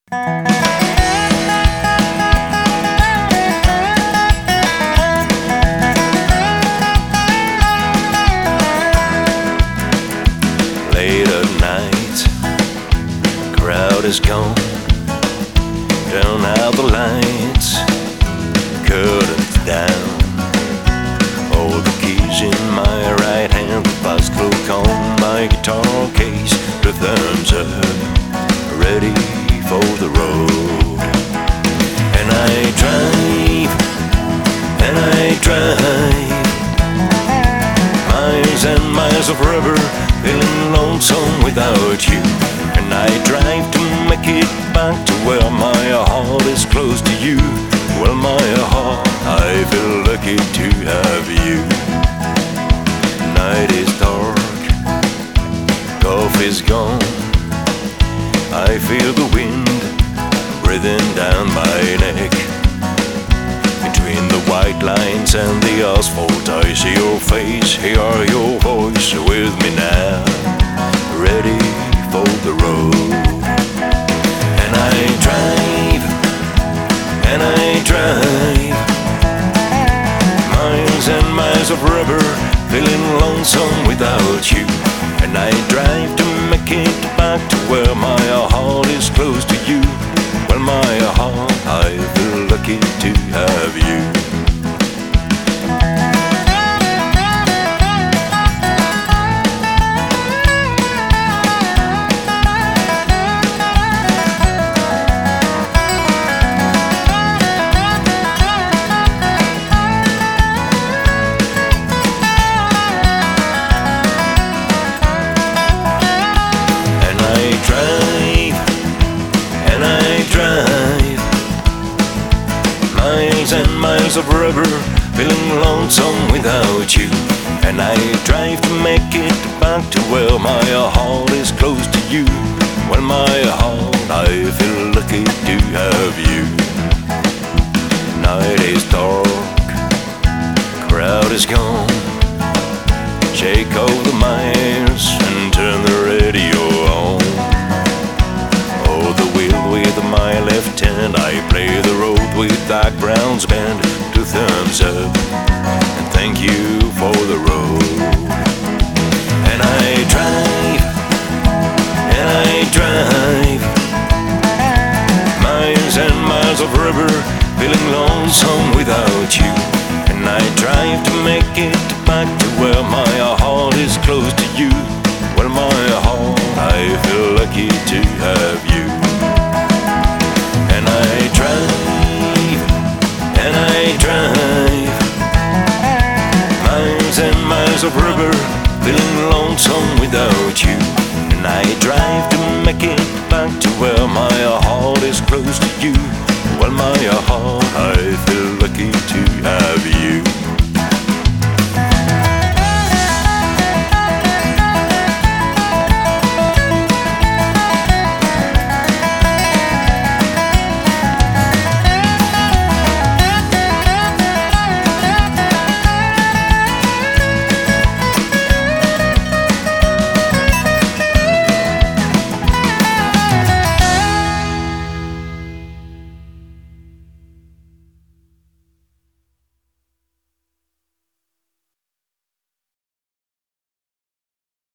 Late at night, crowd is gone. Turn out the lights, curtains down. Hold the keys in my right hand, the fast cloak on my guitar case. The thumbs up, ready for the road. And I drive, and I drive, miles and miles of rubber, feeling lonesome without you. And I drive to make it back to where my heart is close to you. Well, my heart, I feel lucky to have you. Night is dark, coffee's gone. I feel the wind breathing down my neck. Between the white lines and the asphalt, I see your face, hear your voice with me now, ready for the road. And I drive, and I drive, miles and miles of rubber, feeling lonesome without you. And I drive to make it back to where my heart is close to you. Well, my heart, I feel lucky to have you. Miles and miles of rubber, feeling lonesome without you. And I drive to make it back to where my heart is close to you. Well, my heart, I feel lucky to have you. Night is dark, crowd is gone. Shake off the miles and turn the radio on. Oh, the wheel with my left hand, I play the road with Doc Brown's band. Two thumbs up, and thank you for the road. And I drive, and I drive, miles and miles of rubber, feeling lonesome without you. And I drive to make it back to where my heart is close to you. Well, my heart, I feel lucky to have you. And I drive, and I drive, miles and miles of rubber, feeling lonesome without you. And I drive to make it back to where